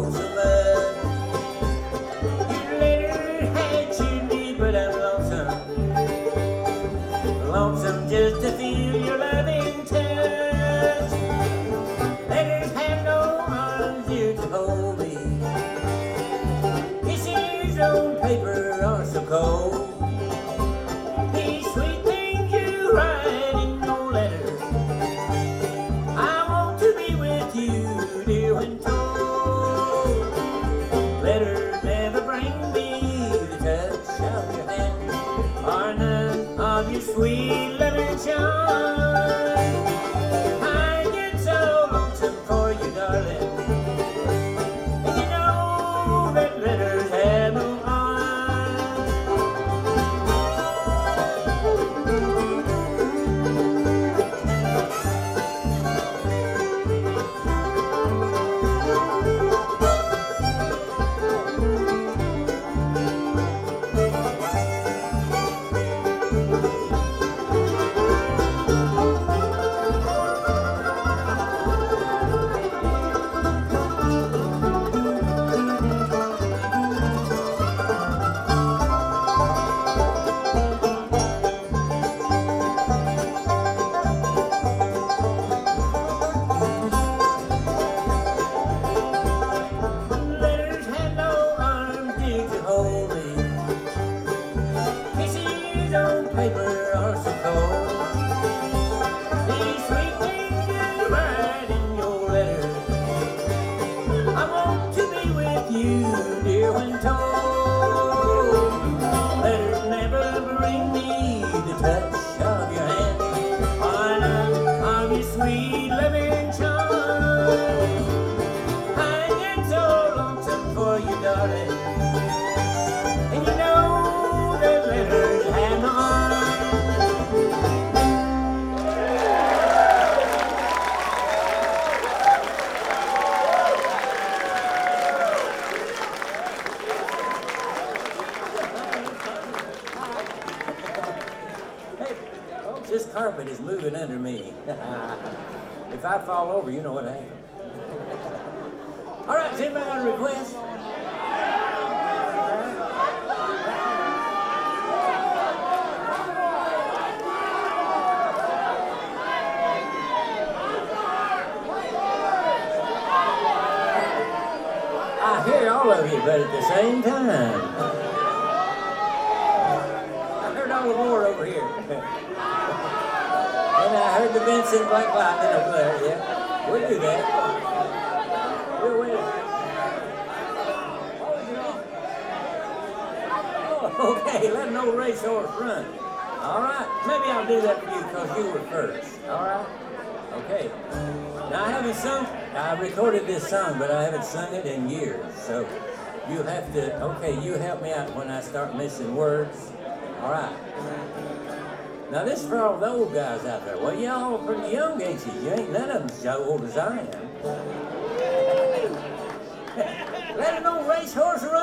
hold so much. Your letter had cheered me, but I'm lonesome just to feel your loving touch. Letters have no arms here to hold me. Kisses on paper are so cold. These sweet things you write in your letters, I want to be with you, dear, when told. Letters never bring me the touch of your hand, or none of your sweet loving charm. I get so lonesome for you, darling, and you know that letters have no paper are so cold. These sweet things you write in your letters, I want to be with you, dear, when told. Letters never bring me the touch of your hand, or none of your sweet loving charm. I get so lonesome for you, darling, and you know that letters have no arms. This carpet is moving under me. If I fall over, you know what happened. All right, does anybody got a request? I hear all of you, but at the same time. I heard all the more over here. And I heard the Vincent Black Lightning over there, yeah. We'll do that. We'll wait. Oh, okay, let an old racehorse run. All right, maybe I'll do that for you because you were first. All right? Okay. Now, I recorded this song, but I haven't sung it in years. So you have to, okay, you help me out when I start missing words. All right. Now this is for all the old guys out there. Well, y'all are pretty young, ain't you? You ain't none of them as old as I am. Let an old racehorse run.